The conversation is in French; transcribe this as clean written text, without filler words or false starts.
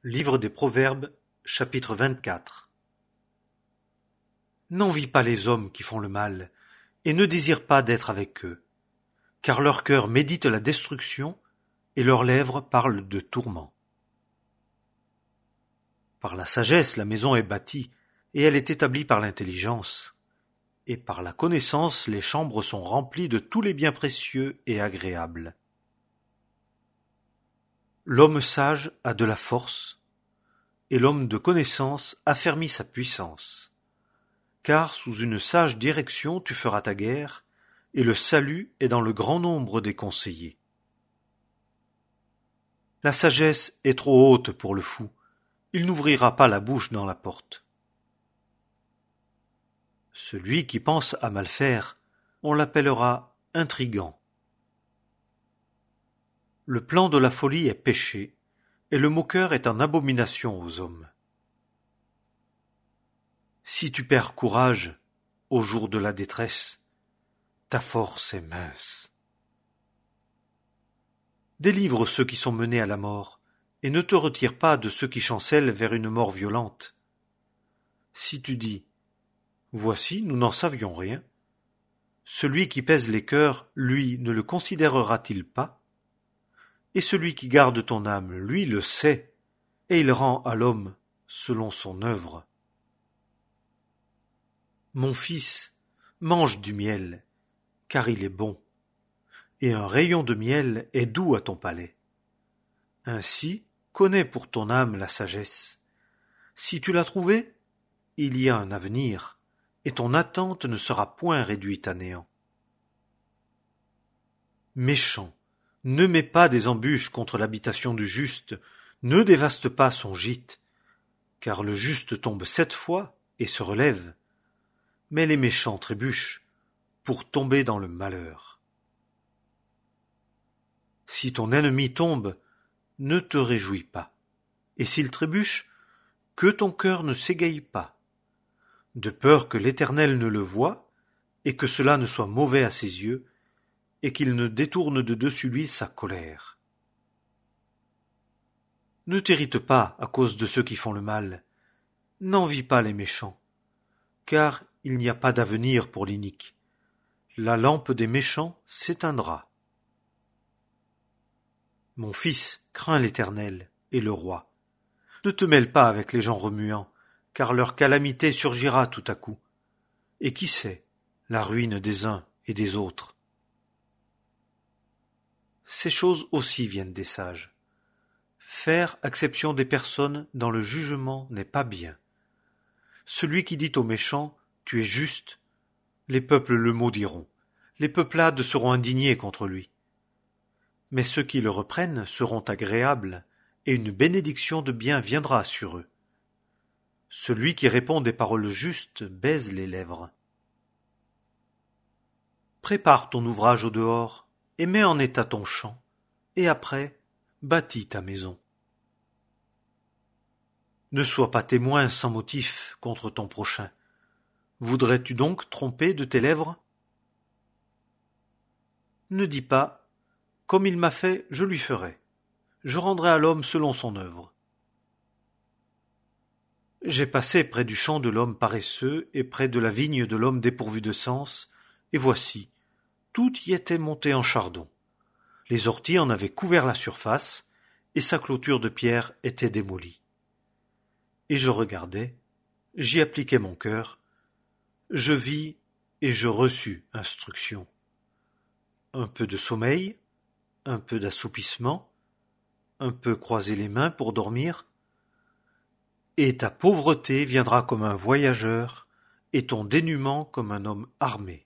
Livre des Proverbes, chapitre 24. N'envie pas les hommes qui font le mal, et ne désire pas d'être avec eux, car leur cœur médite la destruction, et leurs lèvres parlent de tourments. Par la sagesse la maison est bâtie, et elle est établie par l'intelligence, et par la connaissance les chambres sont remplies de tous les biens précieux et agréables. L'homme sage a de la force, et l'homme de connaissance affermit sa puissance. Car sous une sage direction tu feras ta guerre, et le salut est dans le grand nombre des conseillers. La sagesse est trop haute pour le fou, il n'ouvrira pas la bouche dans la porte. Celui qui pense à mal faire, on l'appellera intrigant. Le plan de la folie est péché, et le moqueur est en abomination aux hommes. Si tu perds courage au jour de la détresse, ta force est mince. Délivre ceux qui sont menés à la mort, et ne te retire pas de ceux qui chancellent vers une mort violente. Si tu dis « Voici, nous n'en savions rien », celui qui pèse les cœurs, lui, ne le considérera-t-il pas? Et celui qui garde ton âme, lui, le sait, et il rend à l'homme selon son œuvre. Mon fils, mange du miel, car il est bon, et un rayon de miel est doux à ton palais. Ainsi, connais pour ton âme la sagesse. Si tu l'as trouvée, il y a un avenir, et ton attente ne sera point réduite à néant. Méchant, ne mets pas des embûches contre l'habitation du juste, ne dévaste pas son gîte, car le juste tombe 7 fois et se relève, mais les méchants trébuchent pour tomber dans le malheur. Si ton ennemi tombe, ne te réjouis pas, et s'il trébuche, que ton cœur ne s'égaye pas, de peur que l'Éternel ne le voie, et que cela ne soit mauvais à ses yeux, et qu'il ne détourne de dessus lui sa colère. Ne t'irrite pas à cause de ceux qui font le mal, n'envie pas les méchants, car il n'y a pas d'avenir pour l'inique. La lampe des méchants s'éteindra. Mon fils, crains l'Éternel et le roi. Ne te mêle pas avec les gens remuants, car leur calamité surgira tout à coup. Et qui sait, la ruine des uns et des autres. Ces choses aussi viennent des sages. Faire exception des personnes dans le jugement n'est pas bien. Celui qui dit aux méchants « Tu es juste », les peuples le maudiront, les peuplades seront indignés contre lui. Mais ceux qui le reprennent seront agréables, et une bénédiction de bien viendra sur eux. Celui qui répond des paroles justes baise les lèvres. Prépare ton ouvrage au dehors, et mets en état ton champ, et après, bâtis ta maison. Ne sois pas témoin sans motif contre ton prochain. Voudrais-tu donc tromper de tes lèvres? Ne dis pas « Comme il m'a fait, je lui ferai. Je rendrai à l'homme selon son œuvre. » J'ai passé près du champ de l'homme paresseux et près de la vigne de l'homme dépourvu de sens, et voici, tout y était monté en chardon. Les orties en avaient couvert la surface, et sa clôture de pierre était démolie. Et je regardais, j'y appliquai mon cœur, je vis et je reçus instruction. Un peu de sommeil, un peu d'assoupissement, un peu croiser les mains pour dormir, et ta pauvreté viendra comme un voyageur, et ton dénuement comme un homme armé.